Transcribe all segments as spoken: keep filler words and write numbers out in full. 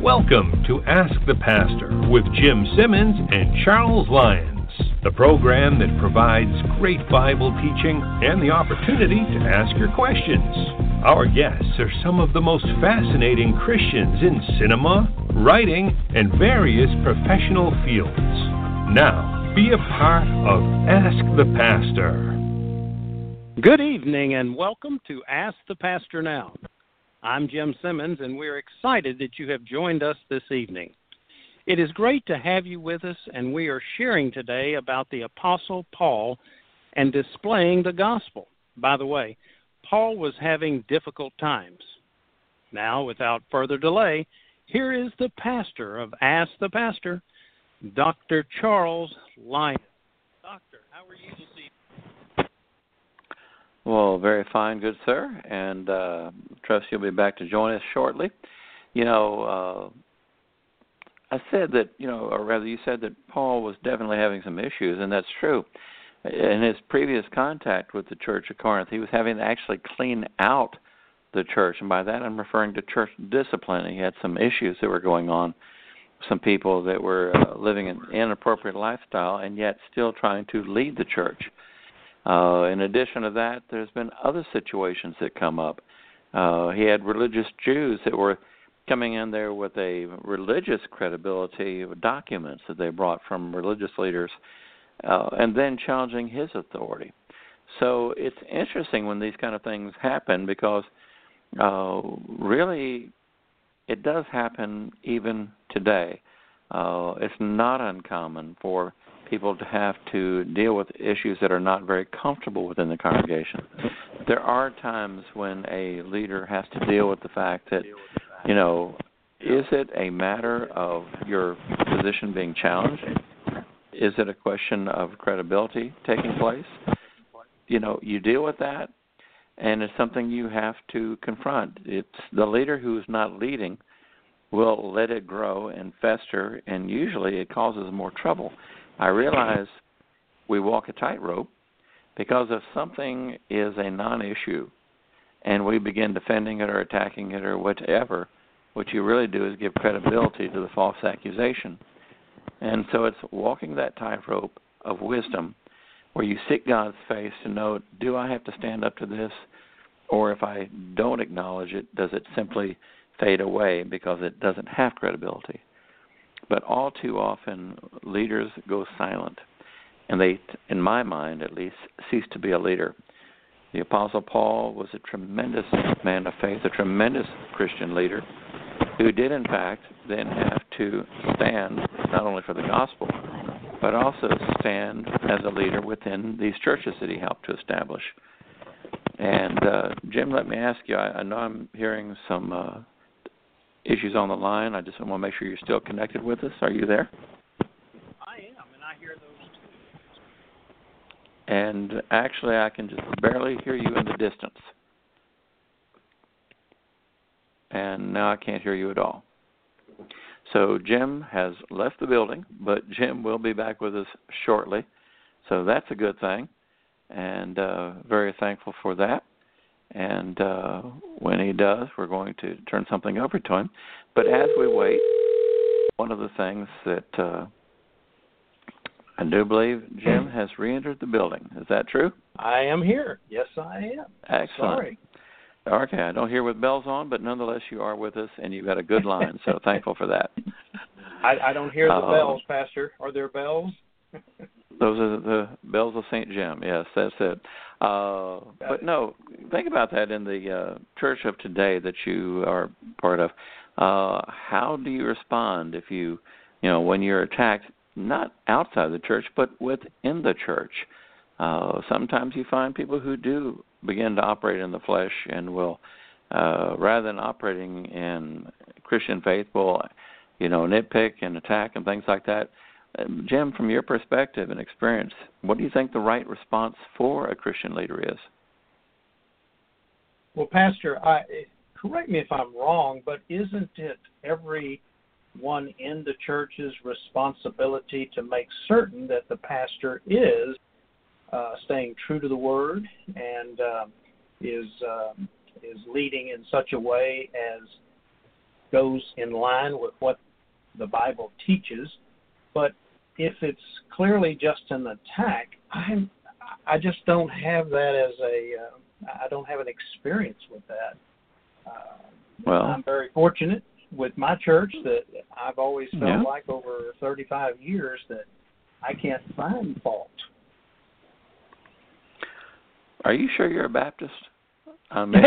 Welcome to Ask the Pastor with Jim Simmons and Charles Lyons, the program that provides great Bible teaching and the opportunity to ask your questions. Our guests are some of the most fascinating Christians in cinema, writing, and various professional fields. Now, be a part of Ask the Pastor. Good evening and welcome to Ask the Pastor Now. I'm Jim Simmons, and we're excited that you have joined us this evening. It is great to have you with us, and we are sharing today about the Apostle Paul and displaying the gospel. By the way, Paul was having difficult times. Now, without further delay, here is the pastor of Ask the Pastor, Doctor Charles Lyons. Doctor, how are you this evening? Well, very fine, good sir, and uh, trust you'll be back to join us shortly. You know, uh, I said that, you know, or rather you said that Paul was definitely having some issues, and that's true. In his previous contact with the church of Corinth, he was having to actually clean out the church, and by that I'm referring to church discipline. He had some issues that were going on, some people that were uh, living an inappropriate lifestyle and yet still trying to lead the church. Uh, in addition to that, there's been other situations that come up. Uh, he had religious Jews that were coming in there with a religious credibility of documents that they brought from religious leaders, uh, and then challenging his authority. So it's interesting when these kind of things happen because uh, really it does happen even today. Uh, it's not uncommon for people to have to deal with issues that are not very comfortable within the congregation. There are times when a leader has to deal with the fact that, you know, is it a matter of your position being challenged? Is it a question of credibility taking place? You know, you deal with that, and it's something you have to confront. It's the leader who's not leading will let it grow and fester, and usually it causes more trouble. I realize we walk a tightrope because if something is a non-issue and we begin defending it or attacking it or whatever, what you really do is give credibility to the false accusation. And so it's walking that tightrope of wisdom where you seek God's face to know, do I have to stand up to this? Or if I don't acknowledge it, does it simply fade away because it doesn't have credibility? But all too often, leaders go silent, and they, in my mind at least, cease to be a leader. The Apostle Paul was a tremendous man of faith, a tremendous Christian leader, who did, in fact, then have to stand not only for the gospel, but also stand as a leader within these churches that he helped to establish. And, uh, Jim, let me ask you, I, I know I'm hearing some Uh, issues on the line. I just want to make sure you're still connected with us. Are you there? I am, and I hear those too. And actually, I can just barely hear you in the distance. And now I can't hear you at all. So Jim has left the building, but Jim will be back with us shortly. So that's a good thing, and uh, very thankful for that. And uh, when he does, we're going to turn something over to him. But as we wait, one of the things that uh, I do believe Jim has re-entered the building. Is that true? I am here. Yes, I am. Excellent. Sorry. Okay, I don't hear with bells on, but nonetheless you are with us, and you've got a good line, so thankful for that. I, I don't hear the uh, bells, Pastor. Are there bells? Those are the bells of Saint Jim. Yes, that's it. Uh, but no, think about that in the uh, church of today that you are part of. Uh, how do you respond if you, you know, when you're attacked, not outside the church, but within the church? Uh, sometimes you find people who do begin to operate in the flesh and will, uh, rather than operating in Christian faith, will, you know, nitpick and attack and things like that. Jim, from your perspective and experience, what do you think the right response for a Christian leader is? Well, Pastor, I, correct me if I'm wrong, but isn't it everyone in the church's responsibility to make certain that the pastor is uh, staying true to the Word and uh, is uh, is leading in such a way as goes in line with what the Bible teaches. But if it's clearly just an attack, I I just don't have that as a uh, I don't have an experience with that. Uh, well, I'm very fortunate with my church that I've always felt yeah. like over thirty-five years that I can't find fault. Are you sure you're a Baptist? I mean,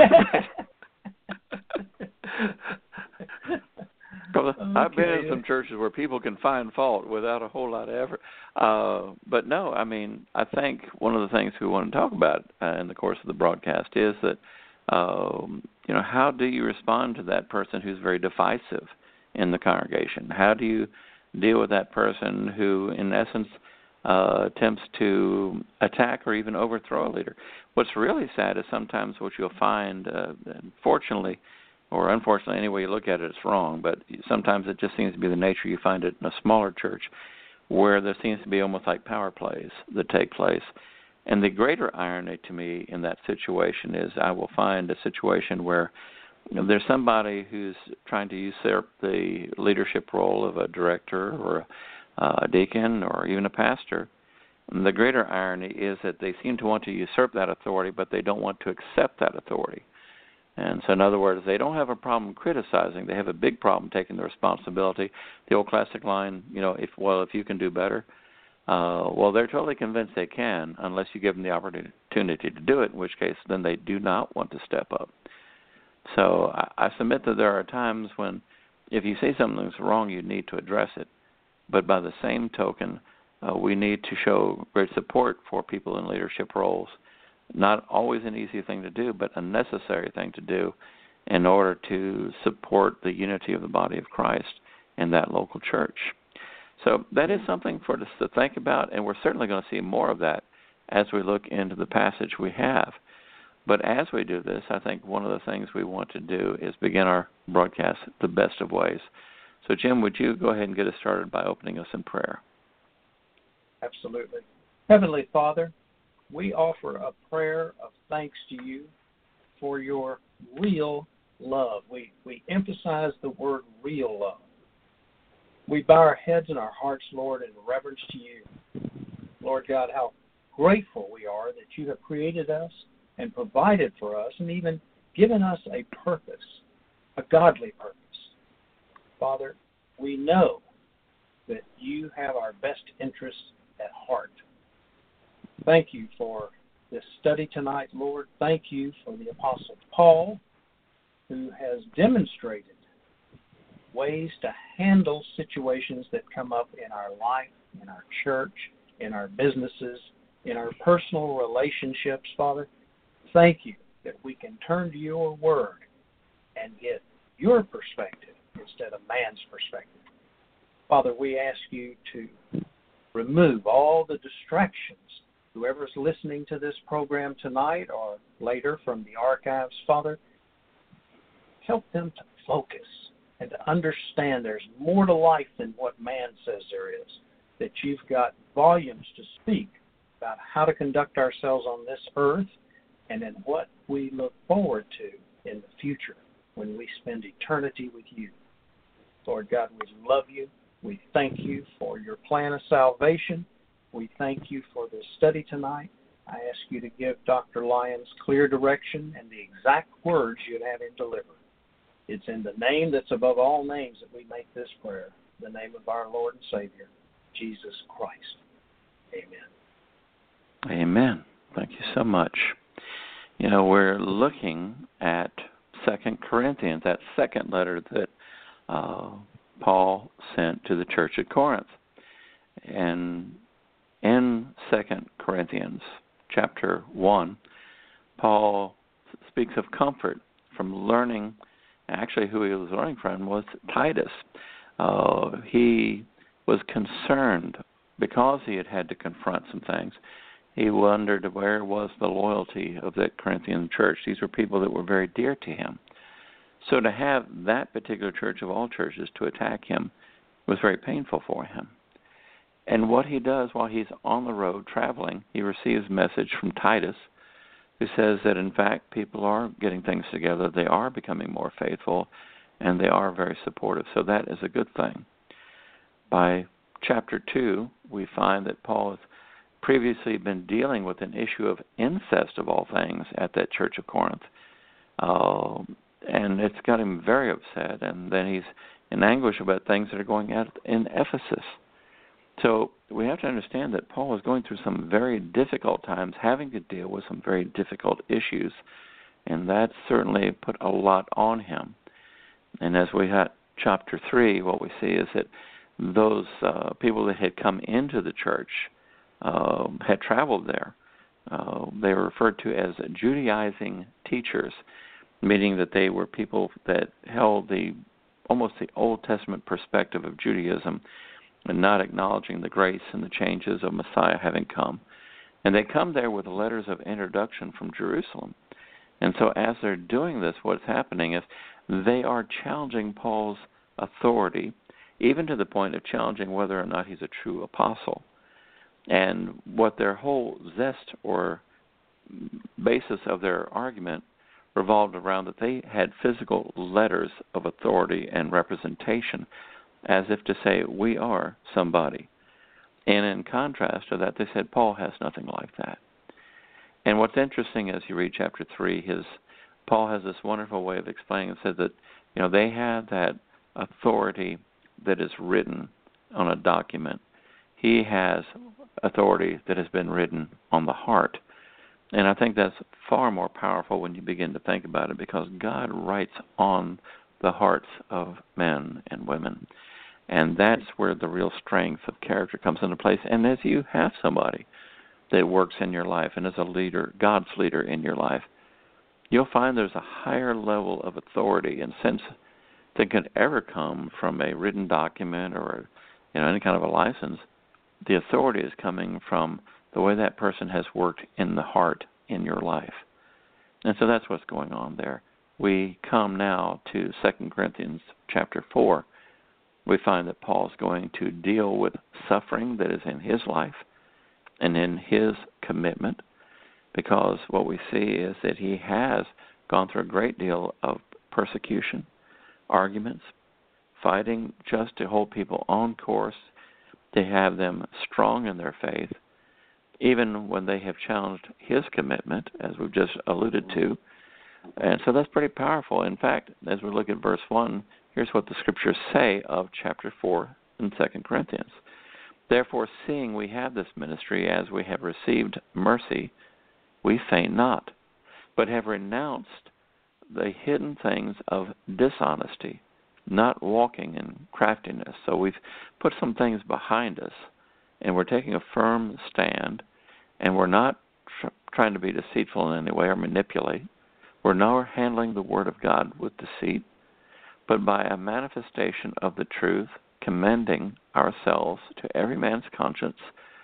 okay. I've been in some churches where people can find fault without a whole lot of effort. Uh, but no, I mean, I think one of the things we want to talk about uh, in the course of the broadcast is that, um, you know, how do you respond to that person who's very divisive in the congregation? How do you deal with that person who, in essence, uh, attempts to attack or even overthrow a leader? What's really sad is sometimes what you'll find, uh, fortunately, or unfortunately, any way you look at it, it's wrong, but sometimes it just seems to be the nature. You find it in a smaller church where there seems to be almost like power plays that take place. And the greater irony to me in that situation is I will find a situation where you know, there's somebody who's trying to usurp the leadership role of a director or a deacon or even a pastor. And the greater irony is that they seem to want to usurp that authority, but they don't want to accept that authority. And so, in other words, they don't have a problem criticizing. They have a big problem taking the responsibility. The old classic line, you know, if well, if you can do better, uh, well, they're totally convinced they can unless you give them the opportunity to do it, in which case then they do not want to step up. So I, I submit that there are times when if you say something's wrong, you need to address it. But by the same token, uh, we need to show great support for people in leadership roles. Not always an easy thing to do, but a necessary thing to do in order to support the unity of the body of Christ in that local church. So that is something for us to think about, and we're certainly going to see more of that as we look into the passage we have. But as we do this, I think one of the things we want to do is begin our broadcast the best of ways. So, Jim, would you go ahead and get us started by opening us in prayer? Absolutely. Heavenly Father, we offer a prayer of thanks to you for your real love. We we emphasize the word real love. We bow our heads and our hearts, Lord, in reverence to you. Lord God, how grateful we are that you have created us and provided for us and even given us a purpose, a godly purpose. Father, we know that you have our best interests at heart. Thank you for this study tonight, Lord. Thank you for the Apostle Paul, who has demonstrated ways to handle situations that come up in our life, in our church, in our businesses, in our personal relationships, Father. Thank you that we can turn to your word and get your perspective instead of man's perspective. Father, we ask you to remove all the distractions. Whoever's listening to this program tonight or later from the archives, Father, help them to focus and to understand there's more to life than what man says there is, that you've got volumes to speak about how to conduct ourselves on this earth and in what we look forward to in the future when we spend eternity with you. Lord God, we love you. We thank you for your plan of salvation. We thank you for this study tonight. I ask you to give Doctor Lyons clear direction and the exact words you'd have him deliver. It's in the name that's above all names that we make this prayer, the name of our Lord and Savior, Jesus Christ. Amen. Amen. Thank you so much. You know, we're looking at Second Corinthians, that second letter that uh, Paul sent to the church at Corinth. And in Second Corinthians chapter one, Paul speaks of comfort from learning. Actually, who he was learning from was Titus. Uh, he was concerned because he had had to confront some things. He wondered where was the loyalty of that Corinthian church. These were people that were very dear to him. So to have that particular church of all churches to attack him was very painful for him. And what he does while he's on the road traveling, he receives a message from Titus who says that, in fact, people are getting things together. They are becoming more faithful, and they are very supportive. So that is a good thing. By chapter two, we find that Paul has previously been dealing with an issue of incest, of all things, at that church of Corinth. Uh, and it's got him very upset, and then he's in anguish about things that are going on in Ephesus. So we have to understand that Paul is going through some very difficult times, having to deal with some very difficult issues, and that certainly put a lot on him. And as we had chapter three, what we see is that those uh, people that had come into the church uh, had traveled there. Uh, they were referred to as Judaizing teachers, meaning that they were people that held the almost the Old Testament perspective of Judaism and not acknowledging the grace and the changes of Messiah having come. And they come there with letters of introduction from Jerusalem. And so as they're doing this, what's happening is they are challenging Paul's authority, even to the point of challenging whether or not he's a true apostle. And what their whole zest or basis of their argument revolved around that they had physical letters of authority and representation, as if to say, we are somebody. And in contrast to that, they said, Paul has nothing like that. And what's interesting as you read chapter three, his Paul has this wonderful way of explaining it. Says that, you know, they have that authority that is written on a document. He has authority that has been written on the heart. And I think that's far more powerful when you begin to think about it, because God writes on the hearts of men and women. And that's where the real strength of character comes into place. And as you have somebody that works in your life and is a leader, God's leader in your life, you'll find there's a higher level of authority and sense that could ever come from a written document or, you know, any kind of a license. The authority is coming from the way that person has worked in the heart in your life. And so that's what's going on there. We come now to Second Corinthians chapter four. We find that Paul's going to deal with suffering that is in his life and in his commitment, because what we see is that he has gone through a great deal of persecution, arguments, fighting just to hold people on course, to have them strong in their faith, even when they have challenged his commitment, as we've just alluded to. And so that's pretty powerful. In fact, as we look at verse one, here's what the scriptures say of chapter four in Second Corinthians. Therefore, seeing we have this ministry, as we have received mercy, we faint not, but have renounced the hidden things of dishonesty, not walking in craftiness. So we've put some things behind us, and we're taking a firm stand, and we're not tr- trying to be deceitful in any way or manipulate. We're not handling the Word of God with deceit, but by a manifestation of the truth, commending ourselves to every man's conscience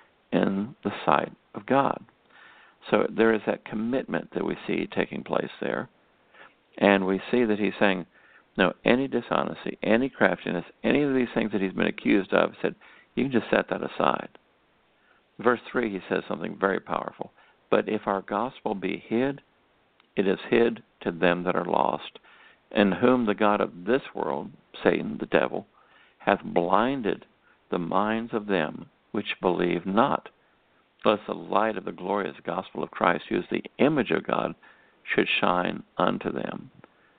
in the sight of God. So there is that commitment that we see taking place there. And we see that he's saying, no, any dishonesty, any craftiness, any of these things that he's been accused of, said, you can just set that aside. Verse three, he says something very powerful. But if our gospel be hid, it is hid to them that are lost, in whom the God of this world, Satan, the devil, hath blinded the minds of them which believe not, lest the light of the glorious gospel of Christ, who is the image of God, should shine unto them.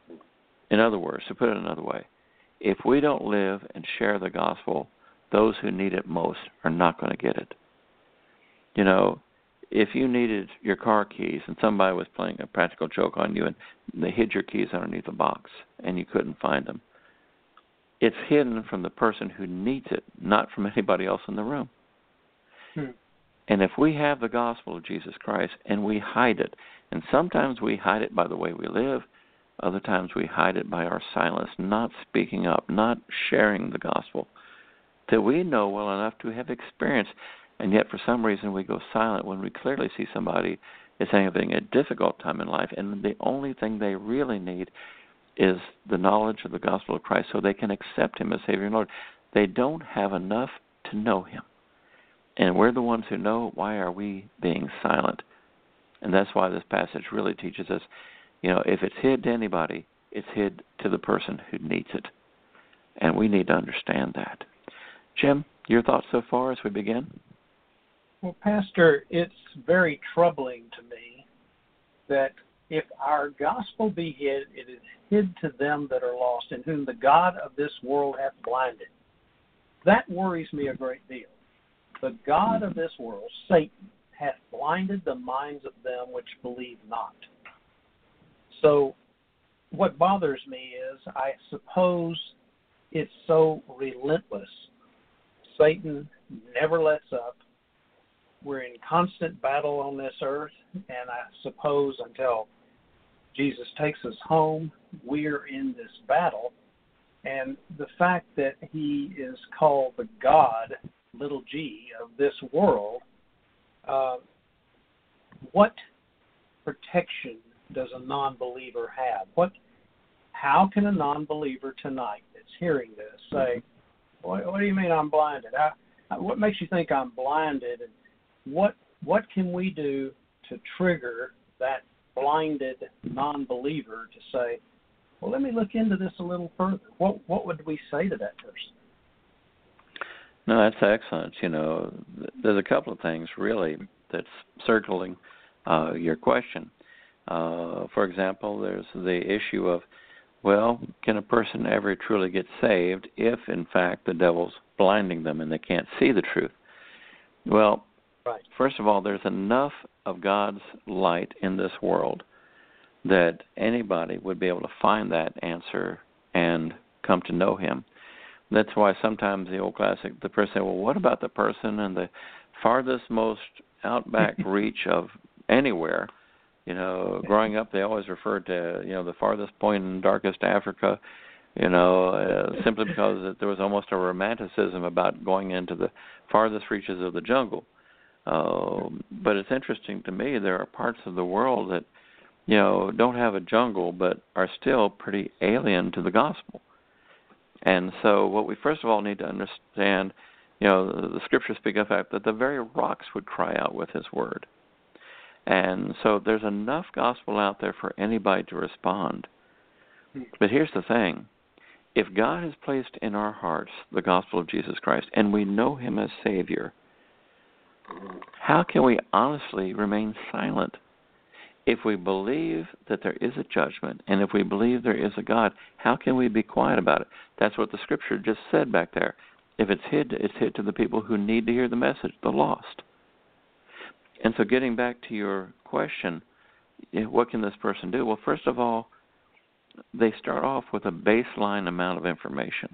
In other words, to put it another way, if we don't live and share the gospel, those who need it most are not going to get it. You know, if you needed your car keys and somebody was playing a practical joke on you and they hid your keys underneath a box and you couldn't find them, it's hidden from the person who needs it, not from anybody else in the room. Hmm. And if we have the gospel of Jesus Christ and we hide it, and sometimes we hide it by the way we live, other times we hide it by our silence, not speaking up, not sharing the gospel, that we know well enough to have experienced, and yet for some reason we go silent when we clearly see somebody is having a difficult time in life, and the only thing they really need is the knowledge of the gospel of Christ so they can accept him as Savior and Lord. They don't have enough to know him. And we're the ones who know. Why are we being silent? And that's why this passage really teaches us, you know, if it's hid to anybody, It's hid to the person who needs it. And we need to understand that. Jim, your thoughts so far as we begin? Well, Pastor, it's very troubling to me that if our gospel be hid, it is hid to them that are lost, in whom the God of this world hath blinded. That worries me a great deal. The God of this world, Satan, hath blinded the minds of them which believe not. So what bothers me is, I suppose it's so relentless. Satan never lets up. We're in constant battle on this earth, and I suppose until Jesus takes us home, we're in this battle. And the fact that he is called the God, little g, of this world, uh, what protection does a non-believer have? What? How can a non-believer tonight that's hearing this say, what, what do you mean I'm blinded? I, what makes you think I'm blinded? And what what can we do to trigger that blinded non-believer to say, well, let me look into this a little further? What what would we say to that person? No, that's excellent. You know, there's a couple of things really that's circling uh, your question. Uh, for example, there's the issue of, well, can a person ever truly get saved if, in fact, the devil's blinding them and they can't see the truth? Well, right. First of all, there's enough of God's light in this world that anybody would be able to find that answer and come to know him. That's why sometimes the old classic, the person says, well, what about the person in the farthest, most outback reach of anywhere? You know, growing up, they always referred to, you know, the farthest point in darkest Africa, you know, uh, simply because there was almost a romanticism about going into the farthest reaches of the jungle. Uh, but it's interesting to me, there are parts of the world that, you know, don't have a jungle but are still pretty alien to the gospel. And so what we first of all need to understand, you know, the, the scriptures speak of the fact that the very rocks would cry out with his word. And so there's enough gospel out there for anybody to respond. But here's the thing. If God has placed in our hearts the gospel of Jesus Christ and we know him as Savior, how can we honestly remain silent? If we believe that there is a judgment and if we believe there is a God, how can we be quiet about it? That's what the scripture just said back there. If it's hid, it's hid to the people who need to hear the message, the lost. And so getting back to your question, what can this person do? Well, first of all, they start off with a baseline amount of information.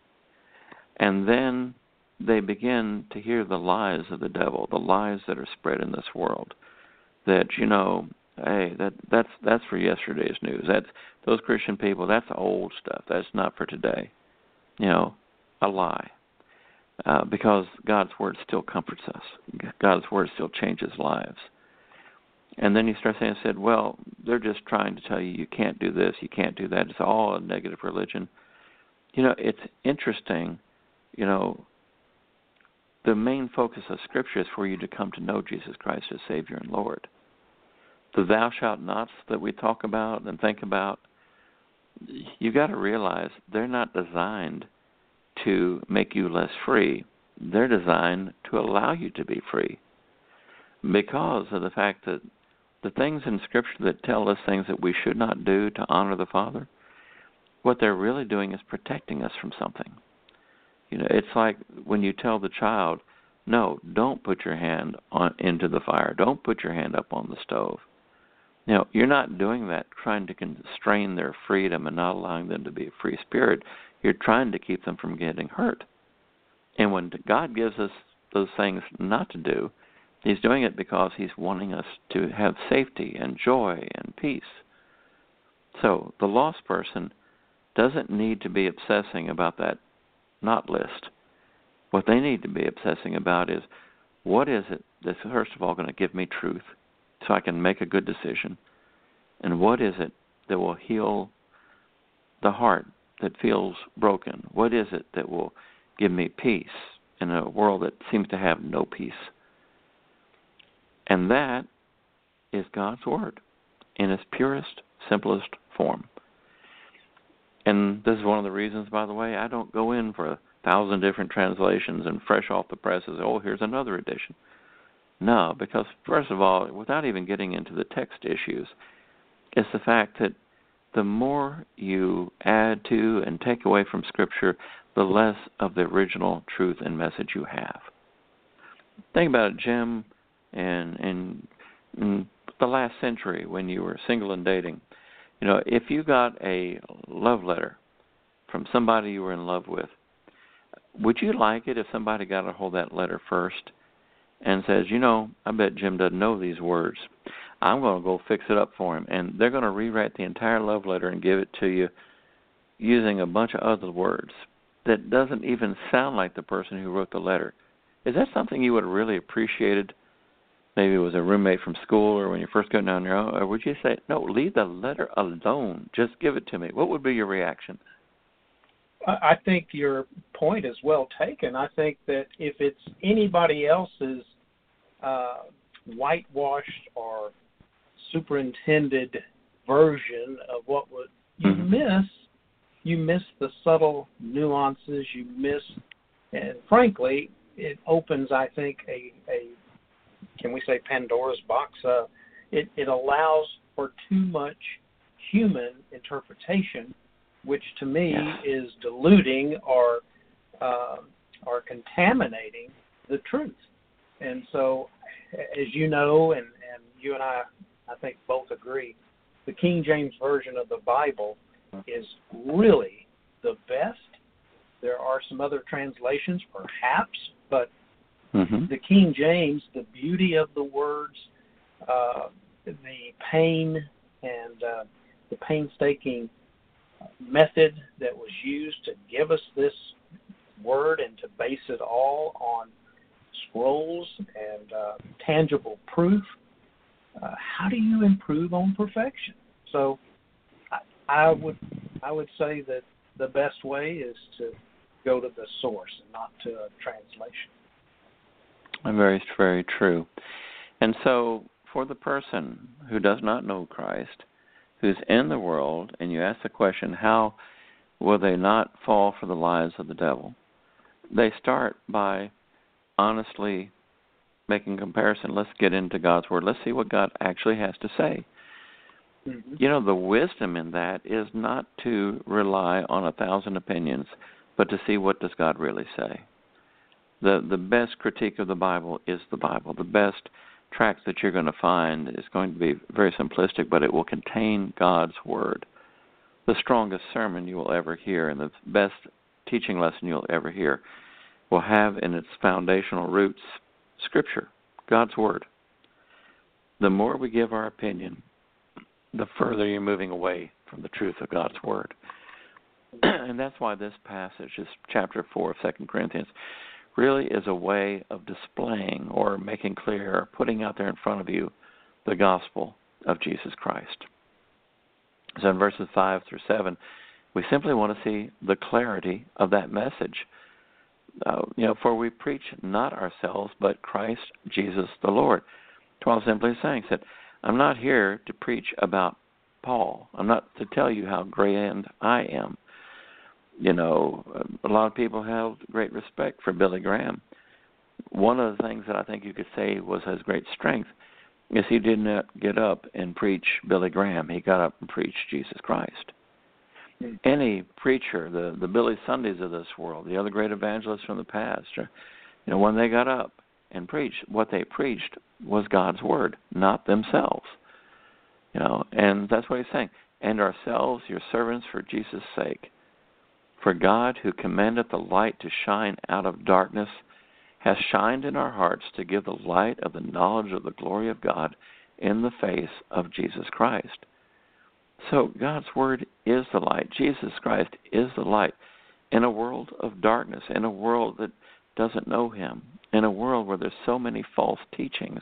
And then they begin to hear the lies of the devil, the lies that are spread in this world. That, you know, hey, that that's that's for yesterday's news. That's those Christian people, that's old stuff. That's not for today. You know, a lie. Uh, because God's word still comforts us. God's word still changes lives. And then you start saying, said, well, they're just trying to tell you you can't do this, you can't do that. It's all a negative religion. You know, it's interesting, you know, the main focus of Scripture is for you to come to know Jesus Christ as Savior and Lord. The thou shalt nots that we talk about and think about, you got to realize they're not designed to make you less free. They're designed to allow you to be free because of the fact that the things in Scripture that tell us things that we should not do to honor the Father, what they're really doing is protecting us from something. You know, it's like when you tell the child, no, don't put your hand on into the fire. Don't put your hand up on the stove. You know, you're not doing that trying to constrain their freedom and not allowing them to be a free spirit. You're trying to keep them from getting hurt. And when God gives us those things not to do, he's doing it because he's wanting us to have safety and joy and peace. So the lost person doesn't need to be obsessing about that not list. What they need to be obsessing about is, what is it that's first of all going to give me truth so I can make a good decision? And what is it that will heal the heart that feels broken? What is it that will give me peace in a world that seems to have no peace? And that is God's Word in its purest, simplest form. And this is one of the reasons, by the way, I don't go in for a thousand different translations and fresh off the presses, oh, here's another edition. No, because first of all, without even getting into the text issues, it's the fact that the more you add to and take away from Scripture, the less of the original truth and message you have. Think about it, Jim, and in, in the last century when you were single and dating. You know, if you got a love letter from somebody you were in love with, would you like it if somebody got a hold of that letter first and says, you know, I bet Jim doesn't know these words. I'm going to go fix it up for him. And they're going to rewrite the entire love letter and give it to you using a bunch of other words that doesn't even sound like the person who wrote the letter. Is that something you would have really appreciated? Maybe it was a roommate from school or when you first got down your own. Or would you say, no, leave the letter alone. Just give it to me. What would be your reaction? I think your point is well taken. I think that if it's anybody else's uh, whitewashed or superintended version of what would you mm-hmm. miss, you miss the subtle nuances. You miss, and frankly, it opens, I think, a, a can we say Pandora's box? Uh, it, it allows for too much human interpretation, which to me yeah. is diluting or uh, or contaminating the truth. And so, as you know, and, and you and I, I think both agree, the King James Version of the Bible is really the best. There are some other translations, perhaps, but mm-hmm. the King James, the beauty of the words, uh, the pain and uh, the painstaking method that was used to give us this word and to base it all on scrolls and uh, tangible proof. Uh, how do you improve on perfection? So I, I would I would say that the best way is to go to the source and not to a translation. Very, very true. And so for the person who does not know Christ, who's in the world, and you ask the question, how will they not fall for the lies of the devil? They start by honestly making comparison. Let's get into God's Word. Let's see what God actually has to say. Mm-hmm. You know, the wisdom in that is not to rely on a thousand opinions, but to see what does God really say. The the best critique of the Bible is the Bible. The best tract that you're going to find is going to be very simplistic, but it will contain God's Word. The strongest sermon you will ever hear and the best teaching lesson you'll ever hear will have in its foundational roots Scripture, God's Word. The more we give our opinion, the further you're moving away from the truth of God's Word. And that's why this passage, this chapter four of Second Corinthians, really is a way of displaying or making clear or putting out there in front of you the gospel of Jesus Christ. So in verses five through seven, we simply want to see the clarity of that message. Uh, you know, for we preach not ourselves, but Christ Jesus the Lord. Paul simply saying that I'm not here to preach about Paul. I'm not to tell you how grand I am. You know, a lot of people have great respect for Billy Graham. One of the things that I think you could say was his great strength is he did not get up and preach Billy Graham. He got up and preached Jesus Christ. Mm-hmm. Any preacher, the, the Billy Sundays of this world, the other great evangelists from the past, or, you know, when they got up and preached, what they preached was God's Word, not themselves. You know, and that's what he's saying. And ourselves, your servants, for Jesus' sake. For God, who commandeth the light to shine out of darkness, hath shined in our hearts to give the light of the knowledge of the glory of God in the face of Jesus Christ. So God's Word is the light. Jesus Christ is the light in a world of darkness, in a world that doesn't know Him, in a world where there's so many false teachings.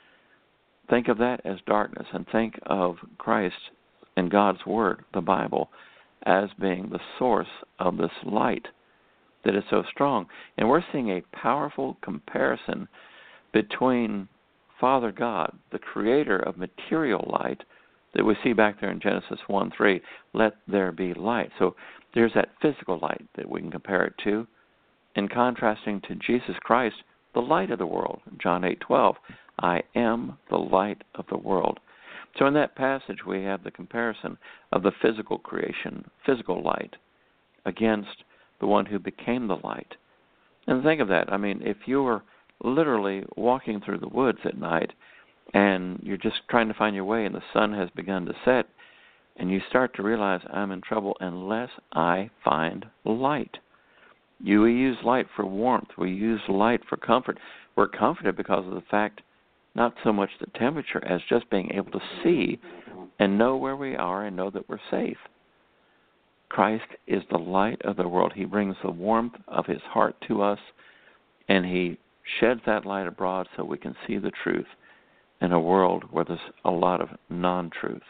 Think of that as darkness, and think of Christ and God's Word, the Bible, as being the source of this light that is so strong. And we're seeing a powerful comparison between Father God, the creator of material light, that we see back there in Genesis one three, let there be light. So there's that physical light that we can compare it to, in contrasting to Jesus Christ, the light of the world. John eight twelve, I am the light of the world. So in that passage we have the comparison of the physical creation, physical light, against the one who became the light. And think of that. I mean, if you were literally walking through the woods at night and you're just trying to find your way and the sun has begun to set, and you start to realize I'm in trouble unless I find light. You we use light for warmth. We use light for comfort. We're comforted because of the fact, not so much the temperature as just being able to see and know where we are and know that we're safe. Christ is the light of the world. He brings the warmth of his heart to us, and he sheds that light abroad so we can see the truth in a world where there's a lot of non-truth.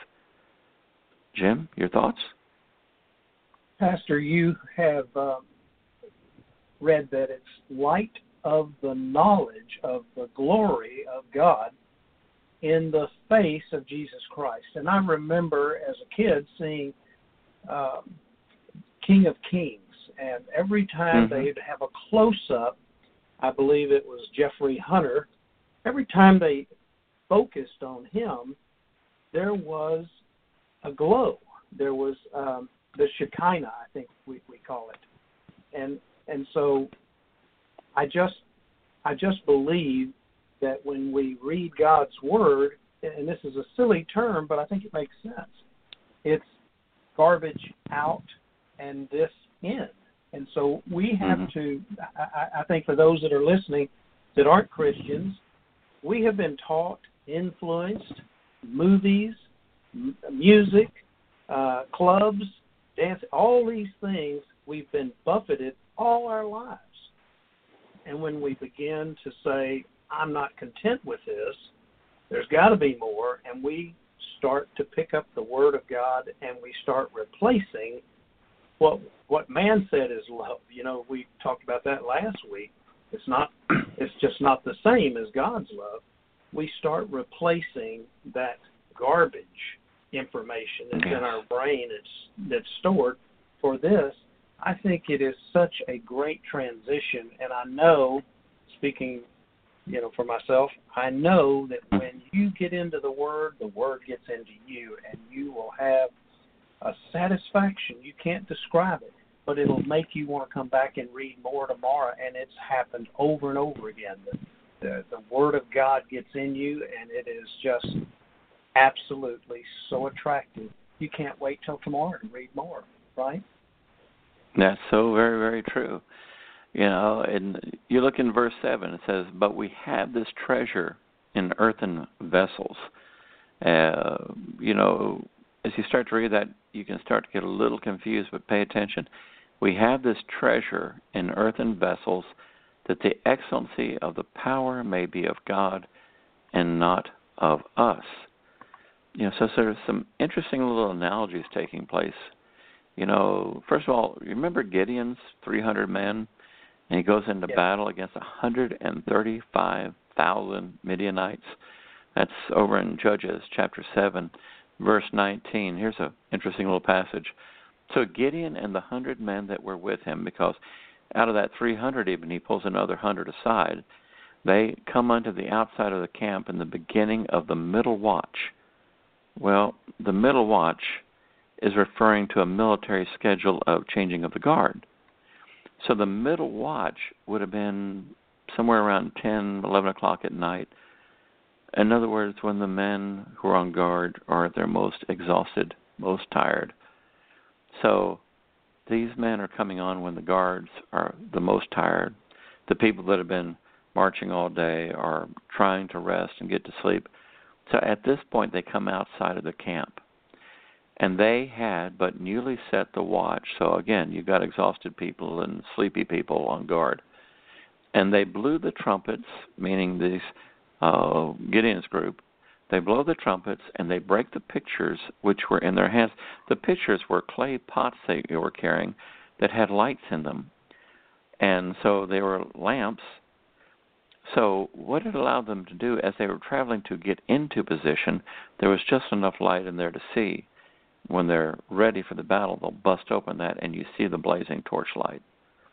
Jim, your thoughts? Pastor, you have uh, read that it's light of the knowledge of the glory of God in the face of Jesus Christ. And I remember as a kid seeing um, King of Kings, and every time mm-hmm. they'd have a close-up, I believe it was Jeffrey Hunter, every time they focused on him, there was a glow. There was um, the Shekinah, I think we, we call it. And and so I just I just believe that when we read God's Word, and this is a silly term, but I think it makes sense, it's garbage out and this in. And so we have mm-hmm. to, I, I think for those that are listening that aren't Christians, we have been taught, influenced, movies, m- music, uh, clubs, dance, all these things, we've been buffeted all our lives. And when we begin to say, I'm not content with this, there's got to be more, and we start to pick up the Word of God and we start replacing what what man said is love. You know, we talked about that last week. It's not. It's just not the same as God's love. We start replacing that garbage information that's yes. in our brain that's that's stored for this. I think it is such a great transition, and I know, speaking, you know, for myself, I know that when you get into the Word, the Word gets into you, and you will have a satisfaction. You can't describe it, but it'll make you want to come back and read more tomorrow, and it's happened over and over again. The, the, the Word of God gets in you, and it is just absolutely so attractive. You can't wait till tomorrow to read more, right? That's so very, very true. You know, and you look in verse seven, it says, but we have this treasure in earthen vessels. Uh, you know, as you start to read that, you can start to get a little confused, but pay attention. We have this treasure in earthen vessels, that the excellency of the power may be of God and not of us. You know, so there's some interesting little analogies taking place. You know, first of all, remember Gideon's three hundred men, and he goes into yes. battle against one hundred thirty-five thousand Midianites. That's over in Judges chapter seven, verse nineteen. Here's an interesting little passage. So Gideon and the hundred men that were with him, because out of that three hundred even, he pulls another hundred aside, they come unto the outside of the camp in the beginning of the middle watch. Well, the middle watch is referring to a military schedule of changing of the guard. So the middle watch would have been somewhere around ten, eleven o'clock at night. In other words, when the men who are on guard are at their most exhausted, most tired. So these men are coming on when the guards are the most tired. The people that have been marching all day are trying to rest and get to sleep. So at this point, they come outside of the camp. And they had but newly set the watch. So again, you've got exhausted people and sleepy people on guard. And they blew the trumpets, meaning these uh, Gideon's group. They blow the trumpets and they break the pitchers which were in their hands. The pitchers were clay pots they were carrying that had lights in them. And so they were lamps. So what it allowed them to do as they were traveling to get into position, there was just enough light in there to see. When they're ready for the battle, they'll bust open that, and you see the blazing torchlight.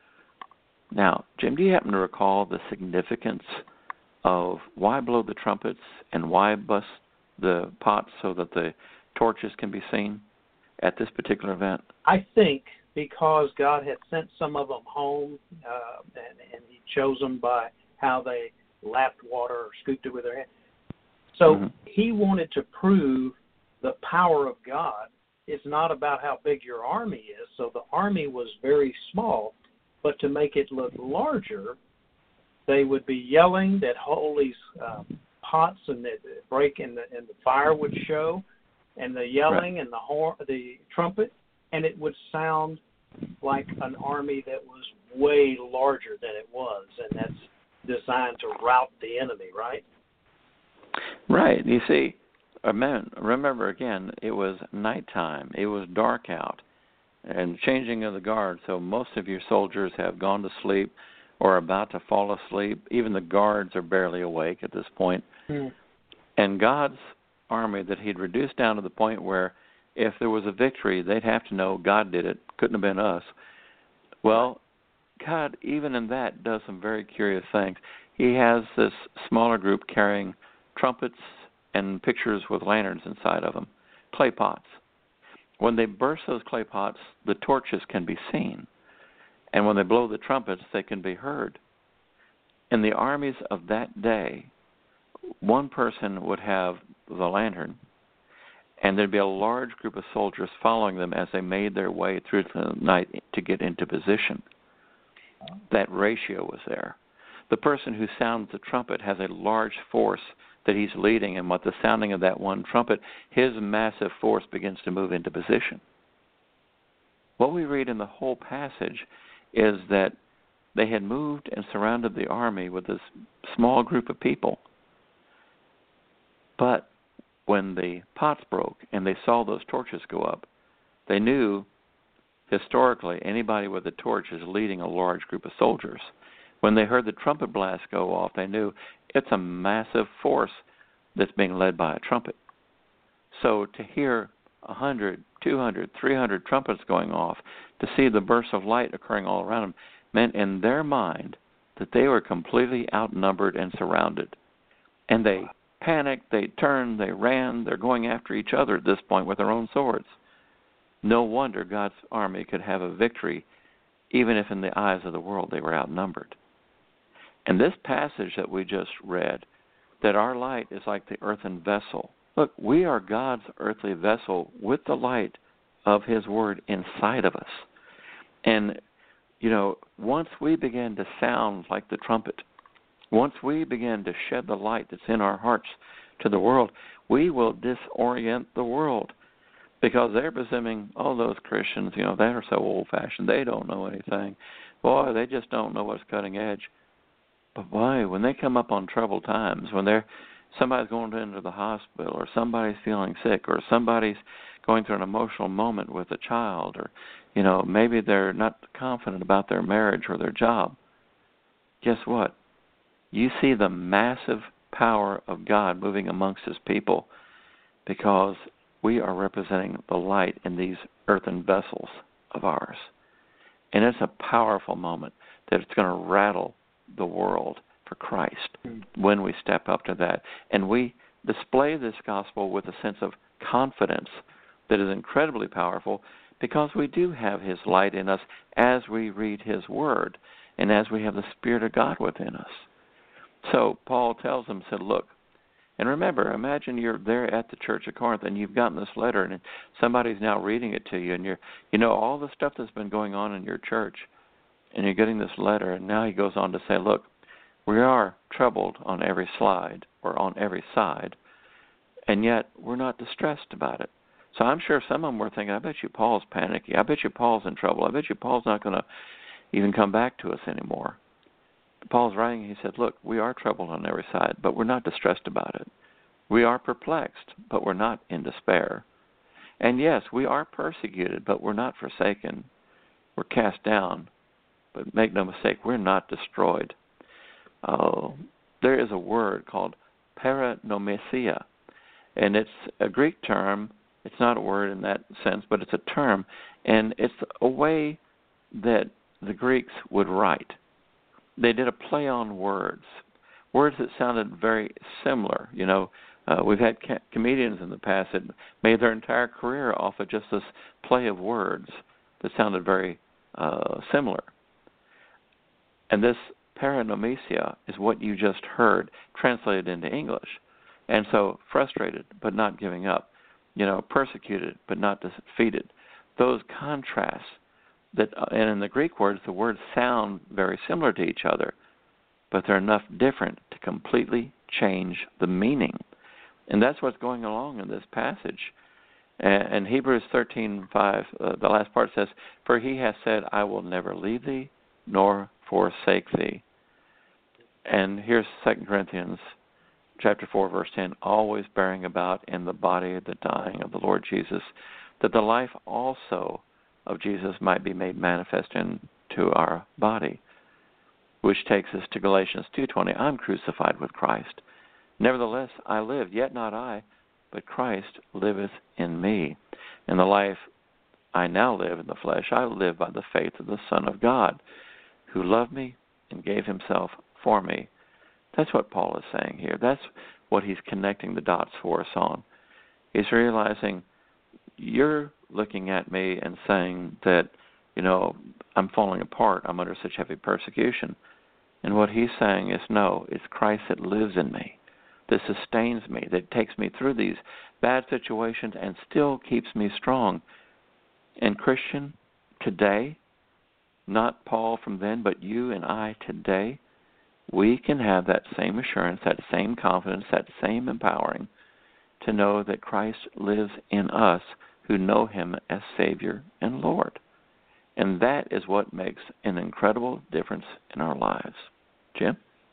Now, Jim, do you happen to recall the significance of why blow the trumpets and why bust the pots so that the torches can be seen at this particular event? I think because God had sent some of them home, uh, and, and he chose them by how they lapped water or scooped it with their hand. So mm-hmm. he wanted to prove the power of God. It's not about how big your army is. So the army was very small, but to make it look larger, they would be yelling that hold these um, pots and the break and the, and the fire would show, and the yelling right. and the horn, the trumpet, and it would sound like an army that was way larger than it was, and that's designed to rout the enemy, right? Right. You see, remember again, it was nighttime. It was dark out, and changing of the guard. So most of your soldiers have gone to sleep or about to fall asleep. Even the guards are barely awake at this point. Mm. And God's army that he'd reduced down to the point where if there was a victory, they'd have to know God did it. Couldn't have been us. Well, God, even in that, does some very curious things. He has this smaller group carrying trumpets and pictures with lanterns inside of them, clay pots. When they burst those clay pots, the torches can be seen. And when they blow the trumpets, they can be heard. In the armies of that day, one person would have the lantern, and there'd be a large group of soldiers following them as they made their way through the night to get into position. That ratio was there. The person who sounds the trumpet has a large force that he's leading, and with the sounding of that one trumpet, his massive force begins to move into position. What we read in the whole passage is that they had moved and surrounded the army with this small group of people. But when the pots broke and they saw those torches go up, they knew historically anybody with a torch is leading a large group of soldiers. When they heard the trumpet blast go off, they knew it's a massive force that's being led by a trumpet. So to hear one hundred, two hundred, three hundred trumpets going off, to see the bursts of light occurring all around them, meant in their mind that they were completely outnumbered and surrounded. And they panicked, they turned, they ran, they're going after each other at this point with their own swords. No wonder God's army could have a victory, even if in the eyes of the world they were outnumbered. And this passage that we just read, that our light is like the earthen vessel. Look, we are God's earthly vessel with the light of his word inside of us. And, you know, once we begin to sound like the trumpet, once we begin to shed the light that's in our hearts to the world, we will disorient the world. Because they're presuming, oh, those Christians, you know, they are so old-fashioned. They don't know anything. Boy, they just don't know what's cutting edge. But boy, when they come up on troubled times, when they're somebody's going into the hospital, or somebody's feeling sick, or somebody's going through an emotional moment with a child, or, you know, maybe they're not confident about their marriage or their job, guess what? You see the massive power of God moving amongst his people, because we are representing the light in these earthen vessels of ours. And it's a powerful moment that it's going to rattle the world for Christ mm-hmm. when we step up to that. And we display this gospel with a sense of confidence that is incredibly powerful, because we do have his light in us as we read his word and as we have the Spirit of God within us. So Paul tells them, said, look, and remember, imagine you're there at the church of Corinth and you've gotten this letter and somebody's now reading it to you, and you're, you know, all the stuff that's been going on in your church, and you're getting this letter, and now he goes on to say, look, we are troubled on every slide or on every side, and yet we're not distressed about it. So I'm sure some of them were thinking, I bet you Paul's panicky. I bet you Paul's in trouble. I bet you Paul's not going to even come back to us anymore. Paul's writing, he said, look, we are troubled on every side, but we're not distressed about it. We are perplexed, but we're not in despair. And yes, we are persecuted, but we're not forsaken. We're cast down, but make no mistake, we're not destroyed. Oh, there is a word called paranomisia, and it's a Greek term. It's not a word in that sense, but it's a term, and it's a way that the Greeks would write. They did a play on words, words that sounded very similar. You know, uh, we've had ca- comedians in the past that made their entire career off of just this play of words that sounded very uh, similar. And this paranomisia is what you just heard translated into English. And so frustrated but not giving up, you know, persecuted but not defeated. Those contrasts that, and in the Greek words, the words sound very similar to each other, but they're enough different to completely change the meaning. And that's what's going along in this passage. And Hebrews thirteen five, uh, the last part says, "For he has said, I will never leave thee nor forsake thee." And here's Second Corinthians chapter four, verse ten, "Always bearing about in the body the dying of the Lord Jesus, that the life also of Jesus might be made manifest into our body." Which takes us to Galatians two twenty, "I'm crucified with Christ. Nevertheless I live, yet not I, but Christ liveth in me. And the life I now live in the flesh, I live by the faith of the Son of God, who loved me and gave himself for me." That's what Paul is saying here. That's what he's connecting the dots for us on. He's realizing you're looking at me and saying that, you know, I'm falling apart. I'm under such heavy persecution. And what he's saying is, no, it's Christ that lives in me, that sustains me, that takes me through these bad situations and still keeps me strong. And Christian, today, not Paul from then, but you and I today, we can have that same assurance, that same confidence, that same empowering to know that Christ lives in us who know him as Savior and Lord. And that is what makes an incredible difference in our lives. Jim?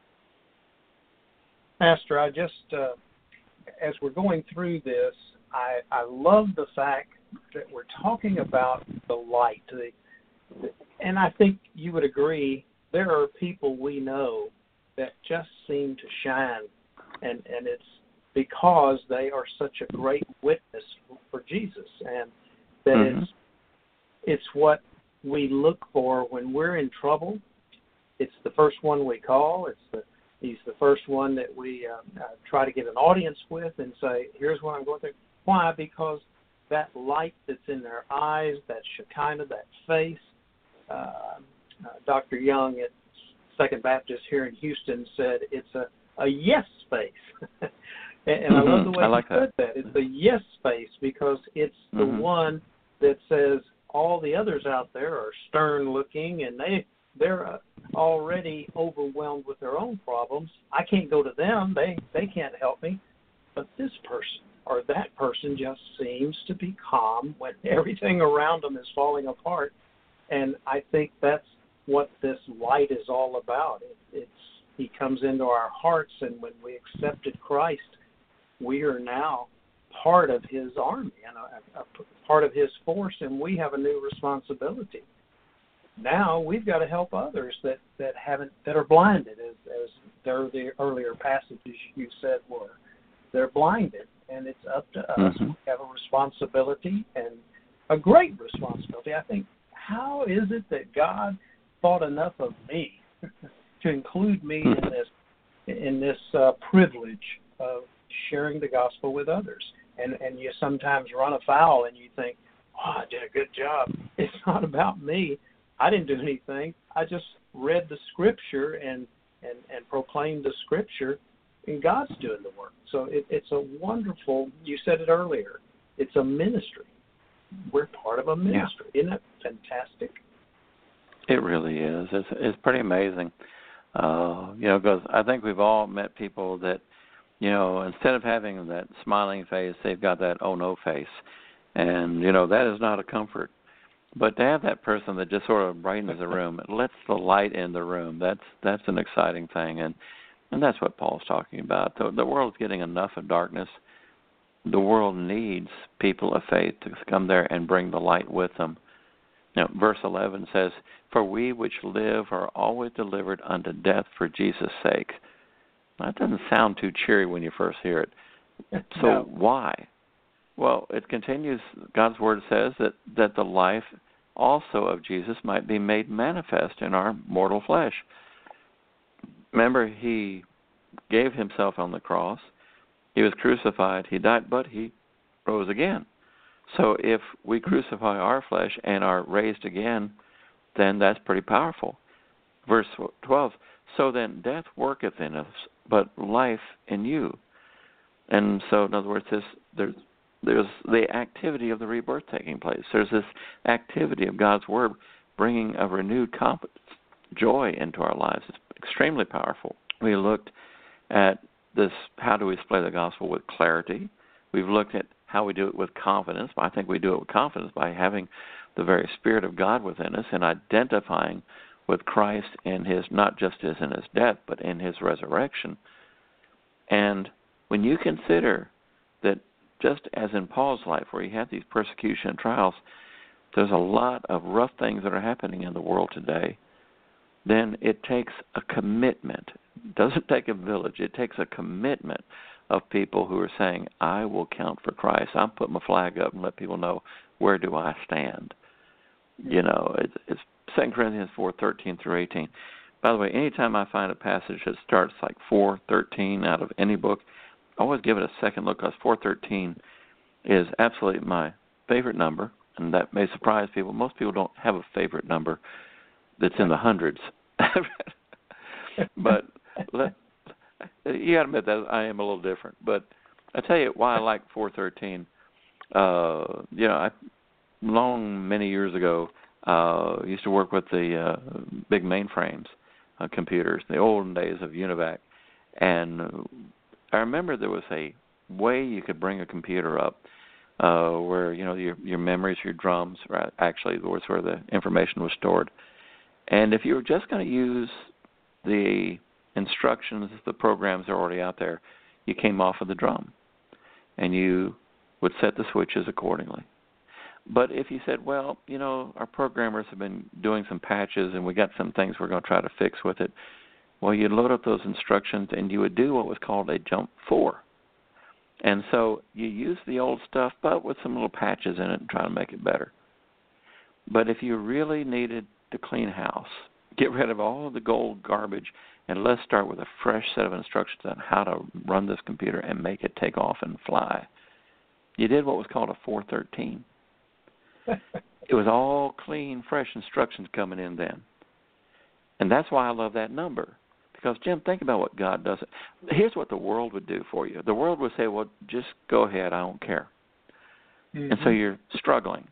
Pastor, I just, uh, as we're going through this, I, I love the fact that we're talking about the light. The, the, and I think you would agree, there are people we know that just seem to shine, and, and it's because they are such a great witness for Jesus, and that mm-hmm. it's it's what we look for when we're in trouble. It's the first one we call. It's the he's the first one that we uh, uh, try to get an audience with and say, "Here's what I'm going through." Why? Because that light that's in their eyes, that Shekinah, that face. Uh, uh, Doctor Young at Second Baptist here in Houston said it's a, a yes face. and and mm-hmm. I love the way I like he said that. that. It's a yes face because it's the mm-hmm. one that says all the others out there are stern looking and they, they're uh, already overwhelmed with their own problems. I can't go to them. They, they can't help me. But this person or that person just seems to be calm when everything around them is falling apart. And I think that's what this light is all about. It, it's he comes into our hearts, and when we accepted Christ, we are now part of his army and a, a part of his force, and we have a new responsibility. Now we've got to help others that, that haven't that are blinded, as, as there the earlier passages you said were. They're blinded, and it's up to us. Mm-hmm. We have a responsibility, and a great responsibility. I think, how is it that God thought enough of me to include me in this in this uh, privilege of sharing the gospel with others? And and you sometimes run afoul and you think, oh, I did a good job. It's not about me. I didn't do anything. I just read the scripture and, and, and proclaimed the scripture, and God's doing the work. So it, it's a wonderful, you said it earlier, it's a ministry. We're part of a ministry. Yeah. Isn't that fantastic? It really is. It's it's pretty amazing. Uh, you know, because I think we've all met people that, you know, instead of having that smiling face, they've got that oh no face. And, you know, that is not a comfort. But to have that person that just sort of brightens the room, it lets the light in the room, that's that's an exciting thing. And, and that's what Paul's talking about. The, the world's getting enough of darkness. The world needs people of faith to come there and bring the light with them. Now, verse eleven says, "For we which live are always delivered unto death for Jesus' sake." That doesn't sound too cheery when you first hear it. So No. why? Well, it continues, God's Word says that, that the life also of Jesus might be made manifest in our mortal flesh. Remember, he gave himself on the cross. He was crucified. He died, but he rose again. So if we crucify our flesh and are raised again, then that's pretty powerful. Verse twelve, so then death worketh in us, but life in you. And so, in other words, this, there's, there's the activity of the rebirth taking place. There's this activity of God's Word bringing a renewed confidence, joy into our lives. It's extremely powerful. We looked at this, how do we display the gospel with clarity? We've looked at how we do it with confidence. I think we do it with confidence by having the very Spirit of God within us and identifying with Christ in his, not just as in his death, but in his resurrection. And when you consider that just as in Paul's life, where he had these persecution and trials, there's a lot of rough things that are happening in the world today, then it takes a commitment. It doesn't take a village. It takes a commitment of people who are saying, I will count for Christ. I'll put my flag up and let people know, where do I stand? You know, it, it's Second Corinthians four thirteen through eighteen. By the way, anytime I find a passage that starts like four thirteen out of any book, I always give it a second look, because four thirteen is absolutely my favorite number, and that may surprise people. Most people don't have a favorite number that's in the hundreds. But let, you got to admit that I am a little different. But I tell you why I like four thirteen. Uh, you know, I, long, many years ago, uh, used to work with the uh, big mainframes, uh, computers, the olden days of UNIVAC. And I remember there was a way you could bring a computer up uh, where, you know, your your memories, your drums, right, actually was where the information was stored. And if you were just going to use the instructions, the programs that are already out there, you came off of the drum, and you would set the switches accordingly. But if you said, well, you know, our programmers have been doing some patches, and we got some things we're going to try to fix with it, well, you'd load up those instructions, and you would do what was called a jump four. And so you use the old stuff, but with some little patches in it and try to make it better. But if you really needed to clean house, get rid of all of the gold garbage, and let's start with a fresh set of instructions on how to run this computer and make it take off and fly. You did what was called a four thirteen. It was all clean, fresh instructions coming in then. And that's why I love that number. Because, Jim, think about what God does. Here's what the world would do for you. The world would say, well, just go ahead, I don't care. Mm-hmm. And so you're struggling.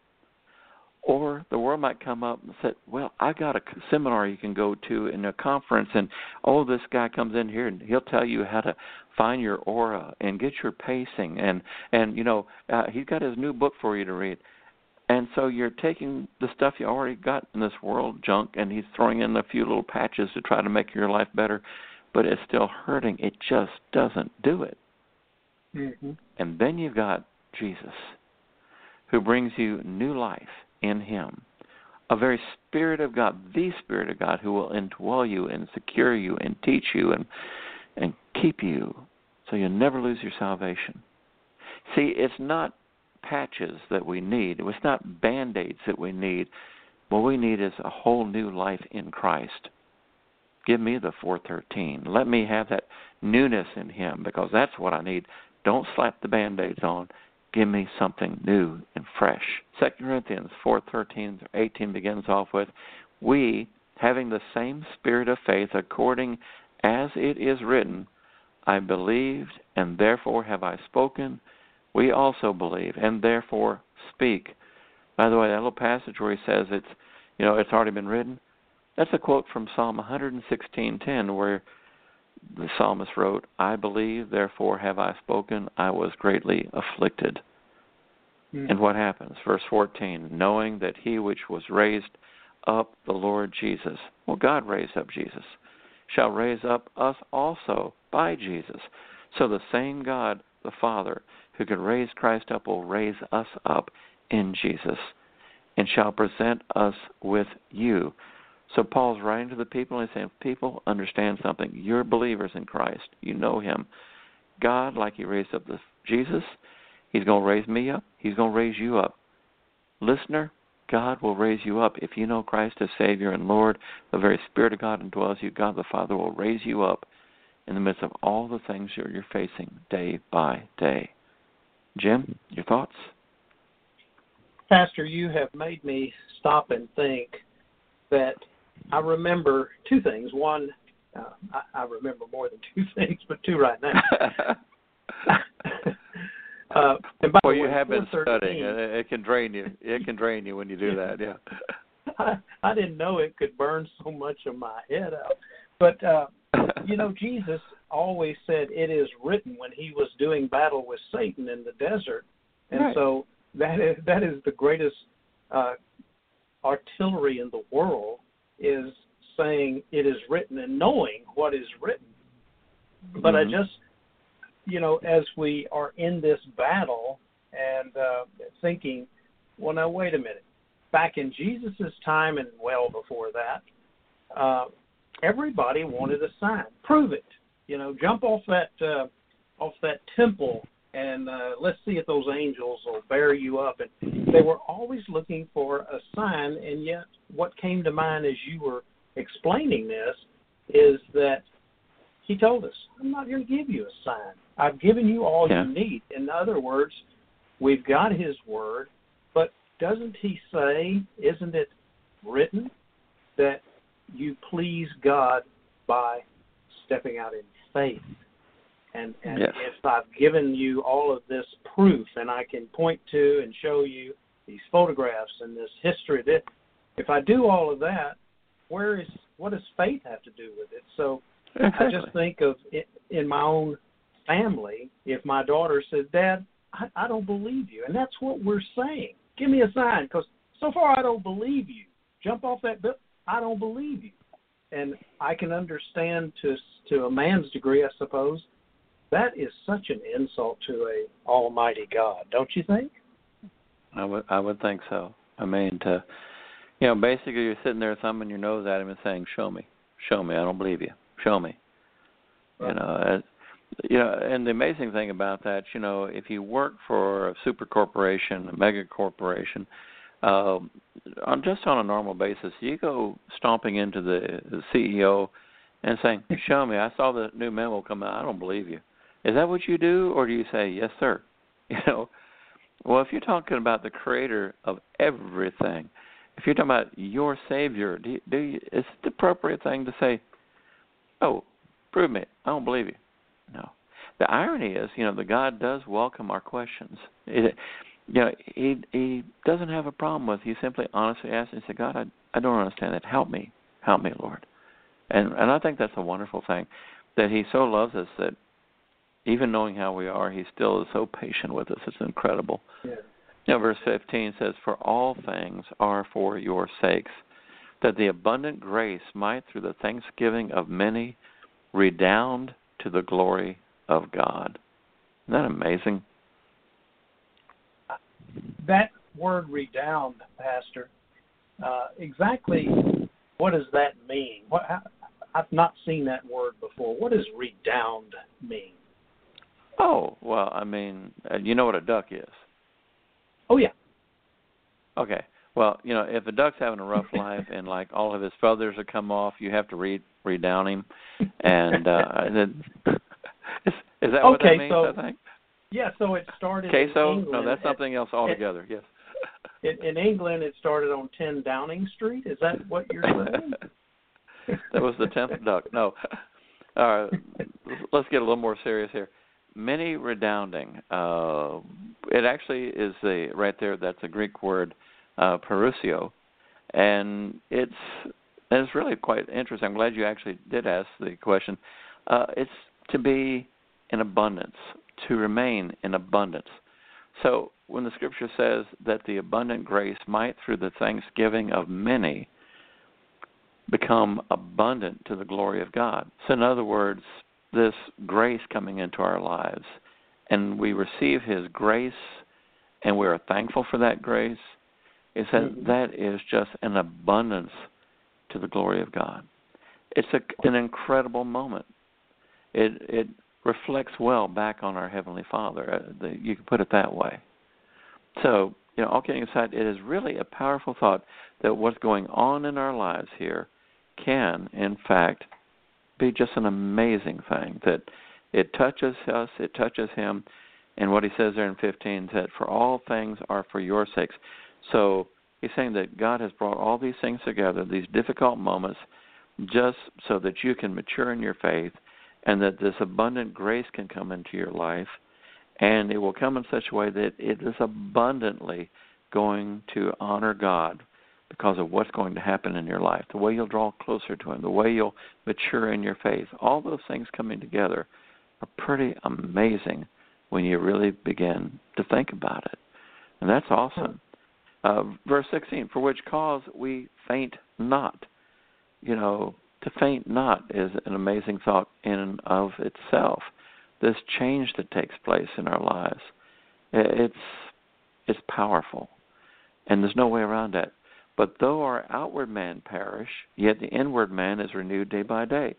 Or the world might come up and say, well, I've got a seminar you can go to in a conference, and, oh, this guy comes in here, and he'll tell you how to find your aura and get your pacing. And, and you know, uh, he's got his new book for you to read. And so you're taking the stuff you already got in this world junk, and he's throwing in a few little patches to try to make your life better, but it's still hurting. It just doesn't do it. Mm-hmm. And then you've got Jesus, who brings you new life in him, a very Spirit of God, the Spirit of God, who will indwell you and secure you and teach you and and keep you so you'll never lose your salvation. See, it's not patches that we need. It's not Band-Aids that we need. What we need is a whole new life in Christ. Give me the four thirteen. Let me have that newness in him, because that's what I need. Don't slap the Band-Aids on. Give me something new and fresh. Second Corinthians four thirteen through eighteen begins off with, we, having the same spirit of faith, according as it is written, I believed, and therefore have I spoken. We also believe, and therefore speak. By the way, that little passage where he says it's, you know, it's already been written, that's a quote from Psalm one sixteen ten, where the psalmist wrote, I believe, therefore have I spoken, I was greatly afflicted. Mm. And what happens? Verse fourteen, knowing that he which was raised up the Lord Jesus, well, God raised up Jesus, shall raise up us also by Jesus. So the same God, the Father, who could raise Christ up will raise us up in Jesus and shall present us with you. So Paul's writing to the people and he's saying, people, understand something. You're believers in Christ. You know him. God, like he raised up the Jesus, he's going to raise me up. He's going to raise you up. Listener, God will raise you up. If you know Christ as Savior and Lord, the very Spirit of God indwells you. God the Father will raise you up in the midst of all the things you're, you're facing day by day. Jim, your thoughts? Pastor, you have made me stop and think that I remember two things. One, uh, I, I remember more than two things, but two right now. uh, and by well, the you way, have been studying. It, it can drain you. It can drain you when you do that. Yeah. I, I didn't know it could burn so much of my head out. But uh, you know, Jesus always said, "It is written," when he was doing battle with Satan in the desert, and right. so that is that is the greatest uh, artillery in the world. Is saying it is written and knowing what is written. But mm-hmm. I just, you know, as we are in this battle and uh, thinking, well, now, wait a minute. Back in Jesus' time and well before that, uh, everybody wanted a sign. Prove it. You know, jump off that uh, off that temple and uh, let's see if those angels will bear you up. And they were always looking for a sign, and yet what came to mind as you were explaining this is that he told us, I'm not going to give you a sign. I've given you all yeah. you need. In other words, we've got his word, but doesn't he say, isn't it written, that you please God by stepping out in faith? And, and yes. if I've given you all of this proof, and I can point to and show you these photographs and this history, that if I do all of that, where is what does faith have to do with it? So exactly. I just think of it in my own family. If my daughter says, "Dad, I, I don't believe you," and that's what we're saying. Give me a sign, because so far I don't believe you. Jump off that bill. I don't believe you, and I can understand to to a man's degree, I suppose. That is such an insult to a almighty God, don't you think? I would, I would think so. I mean, to, you know, basically you're sitting there thumbing your nose at him and saying, "Show me, show me. I don't believe you. Show me." Right. You know, uh, you know, and the amazing thing about that, you know, if you work for a super corporation, a mega corporation, uh, on just on a normal basis, you go stomping into the, the C E O and saying, "Show me. I saw the new memo come out. I don't believe you." Is that what you do, or do you say, "Yes, sir"? You know, well, if you're talking about the creator of everything, if you're talking about your Savior, do you, do you, is it the appropriate thing to say, "Oh, prove me. I don't believe you"? No. The irony is, you know, the God does welcome our questions. It, you know, he he doesn't have a problem with you simply honestly asking and say, "God, I I don't understand that. Help me, help me, Lord." And and I think that's a wonderful thing, that he so loves us that even knowing how we are, he still is so patient with us. It's incredible. Yeah. You know, verse fifteen says, "For all things are for your sakes, that the abundant grace might, through the thanksgiving of many, redound to the glory of God." Isn't that amazing? That word "redound," Pastor, uh, exactly what does that mean? What, I, I've not seen that word before. What does redound mean? Oh, well, I mean, uh, you know what a duck is. Oh, yeah. Okay. Well, you know, if a duck's having a rough life and, like, all of his feathers have come off, you have to re redown him. And uh, is, is that okay, what that means, so, I think? Yeah, so it started Queso? in England. No, that's something else altogether, it, yes. In, in England, it started on ten Downing Street. Is that what you're saying? That was the tenth duck. No. All right, let's get a little more serious here. Many redounding. Uh, it actually is a right there. That's a Greek word, uh, parusio, and it's it's really quite interesting. I'm glad you actually did ask the question. Uh, it's to be in abundance, to remain in abundance. So when the Scripture says that the abundant grace might, through the thanksgiving of many, become abundant to the glory of God. So in other words, this grace coming into our lives, and we receive his grace, and we are thankful for that grace, is that mm-hmm. that is just an abundance to the glory of God. It's a, an incredible moment. It it reflects well back on our Heavenly Father. Uh, the, you can put it that way. So, you know, all kidding aside, it is really a powerful thought that what's going on in our lives here can, in fact, be just an amazing thing, that it touches us, it touches Him, and what He says there in fifteen, that for all things are for your sakes. So He's saying that God has brought all these things together, these difficult moments, just so that you can mature in your faith, and that this abundant grace can come into your life, and it will come in such a way that it is abundantly going to honor God because of what's going to happen in your life, the way you'll draw closer to Him, the way you'll mature in your faith. All those things coming together are pretty amazing when you really begin to think about it. And that's awesome. Uh, verse sixteen, for which cause we faint not. You know, to faint not is an amazing thought in and of itself. This change that takes place in our lives, it's it's powerful, and there's no way around that. But though our outward man perish, yet the inward man is renewed day by day.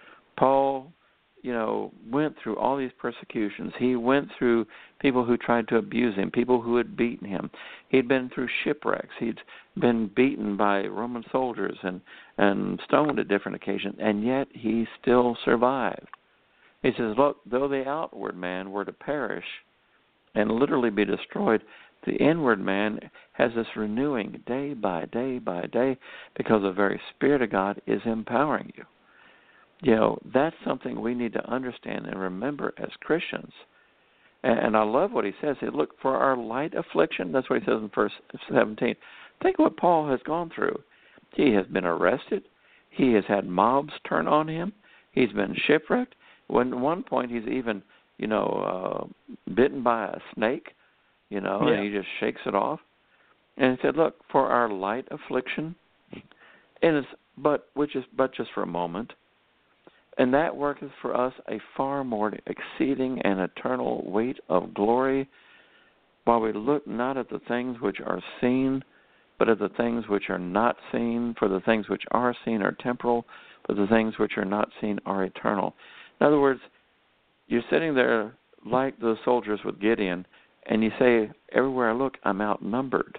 Paul, you know, went through all these persecutions. He went through people who tried to abuse him, people who had beaten him. He'd been through shipwrecks. He'd been beaten by Roman soldiers and, and stoned at different occasions, and yet he still survived. He says, look, though the outward man were to perish and literally be destroyed, the inward man has this renewing day by day by day because the very Spirit of God is empowering you. You know, that's something we need to understand and remember as Christians. And I love what he says. He said, look, for our light affliction, that's what he says in verse seventeen. Think what Paul has gone through. He has been arrested. He has had mobs turn on him. He's been shipwrecked. When at one point he's even, you know, uh, bitten by a snake, you know, yeah. and he just shakes it off. And he said, look, for our light affliction, and it's but which is but just for a moment, and that worketh for us a far more exceeding and eternal weight of glory, while we look not at the things which are seen, but at the things which are not seen. For the things which are seen are temporal, but the things which are not seen are eternal. In other words, you're sitting there like the soldiers with Gideon, and you say, everywhere I look, I'm outnumbered.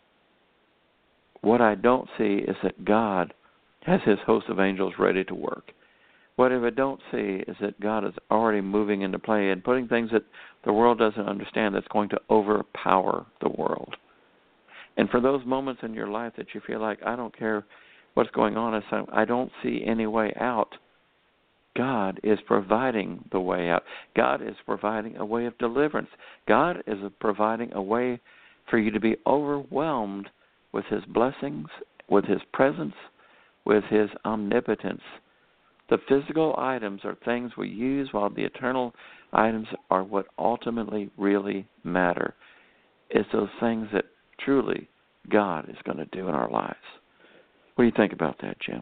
What I don't see is that God has His host of angels ready to work. What I don't see is that God is already moving into play and putting things that the world doesn't understand that's going to overpower the world. And for those moments in your life that you feel like, I don't care what's going on, I don't see any way out, God is providing the way out. God is providing a way of deliverance. God is providing a way for you to be overwhelmed with His blessings, with His presence, with His omnipotence. The physical items are things we use, while the eternal items are what ultimately really matter. It's those things that truly God is going to do in our lives. What do you think about that, Jim?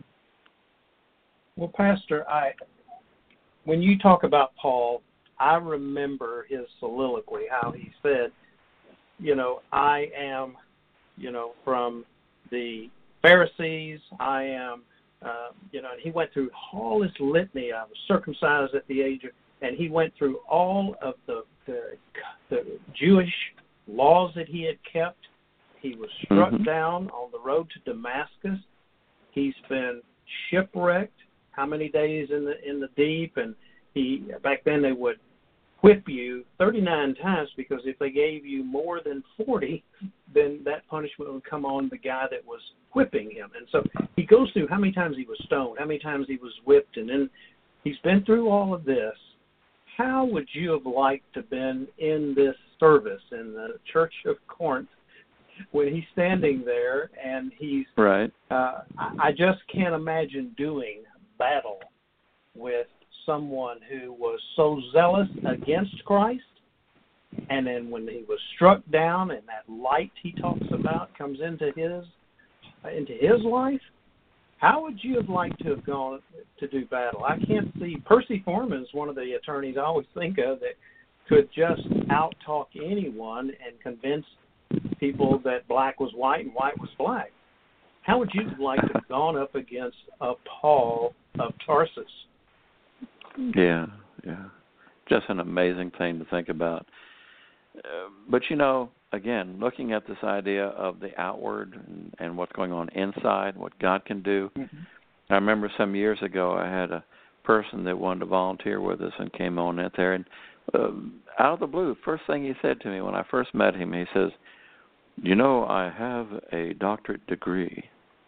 Well, Pastor, I when you talk about Paul, I remember his soliloquy, how he said, you know, I am, you know, from the Pharisees, I am, uh, you know, and he went through all this litany. I was circumcised at the age of, and he went through all of the the, the Jewish laws that he had kept. He was struck mm-hmm. down on the road to Damascus. He's been shipwrecked. How many days in the in the deep? And he back then they would whip you thirty-nine times, because if they gave you more than forty, then that punishment would come on the guy that was whipping him. And so he goes through how many times he was stoned, how many times he was whipped, and then he's been through all of this. How would you have liked to have been in this service in the Church of Corinth when he's standing there and he's right? Uh, I just can't imagine doing battle with someone who was so zealous against Christ, and then when he was struck down and that light he talks about comes into his into his life, how would you have liked to have gone to do battle? I can't see. Percy Foreman is one of the attorneys I always think of that could just out-talk anyone and convince people that black was white and white was black. How would you like to have gone up against a Paul of Tarsus? Yeah, yeah. Just an amazing thing to think about. Uh, but, you know, again, looking at this idea of the outward and, and what's going on inside, what God can do. Mm-hmm. I remember some years ago I had a person that wanted to volunteer with us and came on out there. And uh, out of the blue, first thing he said to me when I first met him, he says, you know, I have a doctorate degree.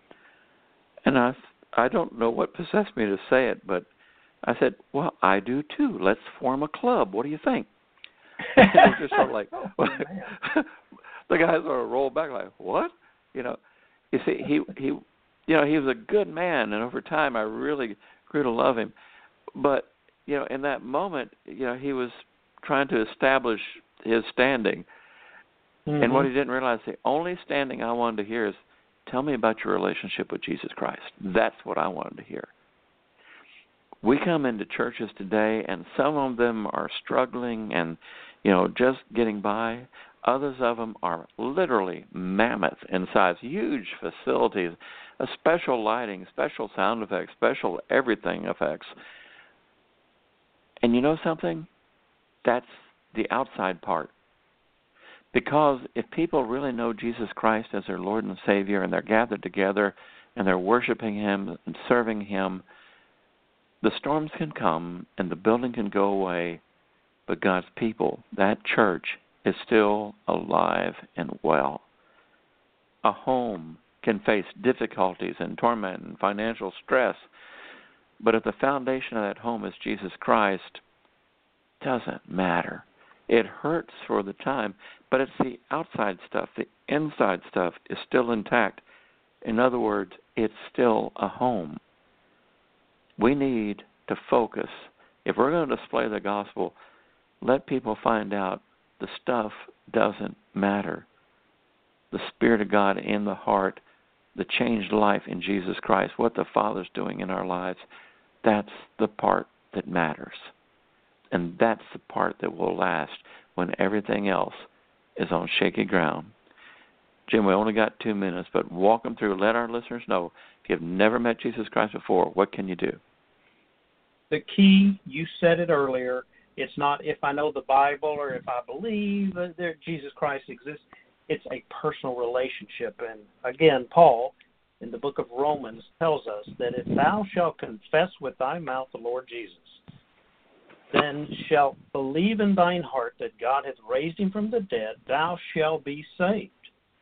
And I, I don't know what possessed me to say it, but I said, well, I do too. Let's form a club. What do you think? And it was just sort of like, oh, the guy sort of rolled back like, what? You know, you see, he, he, you know, he was a good man, and over time I really grew to love him. But, you know, in that moment, you know, he was trying to establish his standing. Mm-hmm. And what he didn't realize, the only standing I wanted to hear is, tell me about your relationship with Jesus Christ. That's what I wanted to hear. We come into churches today, and some of them are struggling and, you know, just getting by. Others of them are literally mammoth in size, huge facilities, a special lighting, special sound effects, special everything effects. And you know something? That's the outside part. Because if people really know Jesus Christ as their Lord and Savior, and they're gathered together and they're worshiping Him and serving Him, the storms can come and the building can go away, but God's people, that church, is still alive and well. A home can face difficulties and torment and financial stress, but if the foundation of that home is Jesus Christ, it doesn't matter. It hurts for the time, but it's the outside stuff. The inside stuff is still intact. In other words, it's still a home. We need to focus. If we're going to display the gospel, let people find out the stuff doesn't matter. The Spirit of God in the heart, the changed life in Jesus Christ, what the Father's doing in our lives, that's the part that matters. And that's the part that will last when everything else is on shaky ground. Jim, we only got two minutes, but walk them through. Let our listeners know, if you've never met Jesus Christ before, what can you do? The key, you said it earlier, it's not if I know the Bible or if I believe that there, Jesus Christ exists. It's a personal relationship. And again, Paul, in the book of Romans, tells us that if thou shalt confess with thy mouth the Lord Jesus, then shalt believe in thine heart that God hath raised him from the dead, thou shalt be saved.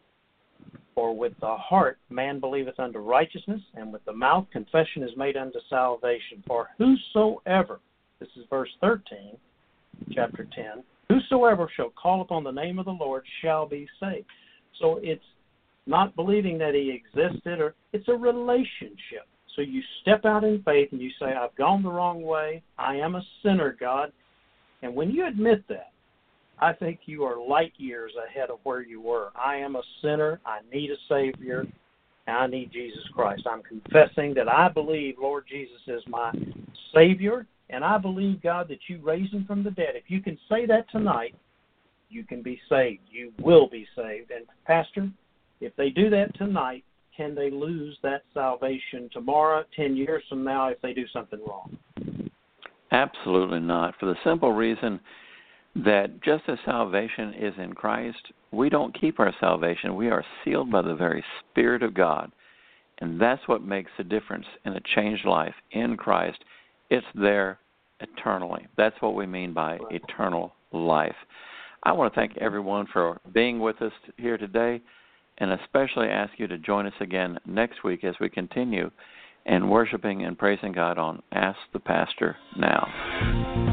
For with the heart man believeth unto righteousness, and with the mouth confession is made unto salvation. For whosoever, this is verse thirteen, chapter ten, whosoever shall call upon the name of the Lord shall be saved. So it's not believing that he existed, or it's a relationship. So you step out in faith and you say, I've gone the wrong way. I am a sinner, God. And when you admit that, I think you are light years ahead of where you were. I am a sinner. I need a Savior. And I need Jesus Christ. I'm confessing that I believe, Lord Jesus, is my Savior. And I believe, God, that you raised him from the dead. If you can say that tonight, you can be saved. You will be saved. And, Pastor, if they do that tonight, can they lose that salvation tomorrow, ten years from now, if they do something wrong? Absolutely not. For the simple reason that just as salvation is in Christ, we don't keep our salvation. We are sealed by the very Spirit of God. And that's what makes the difference in a changed life in Christ. It's there eternally. That's what we mean by eternal life. I want to thank everyone for being with us here today, and especially ask you to join us again next week as we continue in worshiping and praising God on Ask the Pastor Now.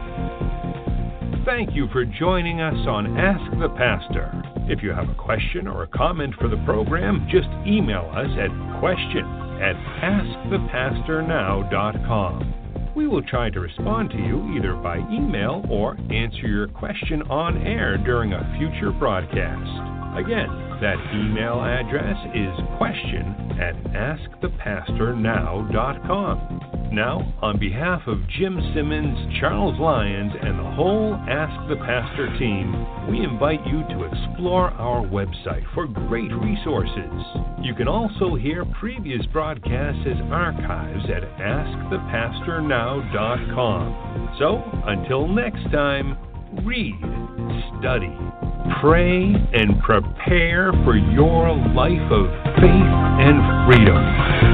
Thank you for joining us on Ask the Pastor. If you have a question or a comment for the program, just email us at question at ask the pastor now dot com. We will try to respond to you either by email or answer your question on air during a future broadcast. Again, that email address is question at ask the pastor now dot com. Now, on behalf of Jim Simmons, Charles Lyons, and the whole Ask the Pastor team, we invite you to explore our website for great resources. You can also hear previous broadcasts as archives at ask the pastor now dot com. So, until next time, read, study, pray, and prepare for your life of faith and freedom.